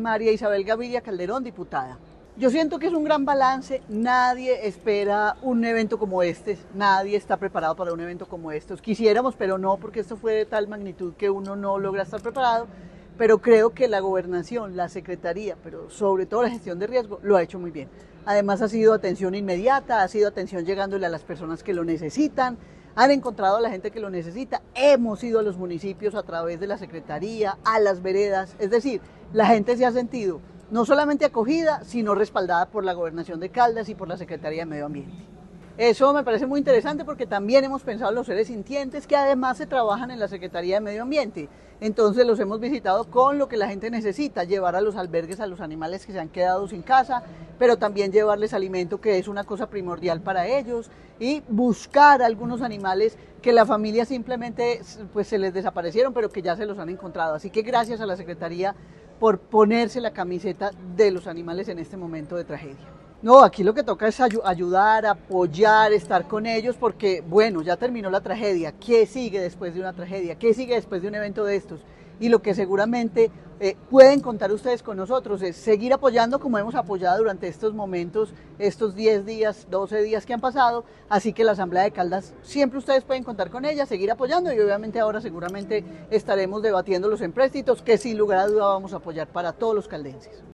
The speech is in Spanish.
María Isabel Gaviria Calderón, diputada. Yo siento que es un gran balance, nadie espera un evento como este, nadie está preparado para un evento como estos. Quisiéramos, pero no, porque esto fue de tal magnitud que uno no logra estar preparado, pero creo que la gobernación, la secretaría, pero sobre todo la gestión de riesgo, lo ha hecho muy bien. Además ha sido atención inmediata, ha sido atención llegándole a las personas que lo necesitan, han encontrado a la gente que lo necesita, hemos ido a los municipios a través de la secretaría, a las veredas, es decir, la gente se ha sentido no solamente acogida, sino respaldada por la Gobernación de Caldas y por la Secretaría de Medio Ambiente. Eso me parece muy interesante porque también hemos pensado en los seres sintientes que además se trabajan en la Secretaría de Medio Ambiente. Entonces los hemos visitado con lo que la gente necesita, llevar a los albergues a los animales que se han quedado sin casa, pero también llevarles alimento, que es una cosa primordial para ellos, y buscar algunos animales que la familia simplemente pues se les desaparecieron, pero que ya se los han encontrado. Así que gracias a la Secretaría por ponerse la camiseta de los animales en este momento de tragedia. No, aquí lo que toca es ayudar, apoyar, estar con ellos, porque bueno, ya terminó la tragedia. ¿Qué sigue después de una tragedia? ¿Qué sigue después de un evento de estos? Y lo que seguramente pueden contar ustedes con nosotros es seguir apoyando como hemos apoyado durante estos momentos, estos 10 días, 12 días que han pasado. Así que la Asamblea de Caldas, siempre ustedes pueden contar con ella, seguir apoyando, y obviamente ahora seguramente estaremos debatiendo los empréstitos que sin lugar a duda vamos a apoyar para todos los caldenses.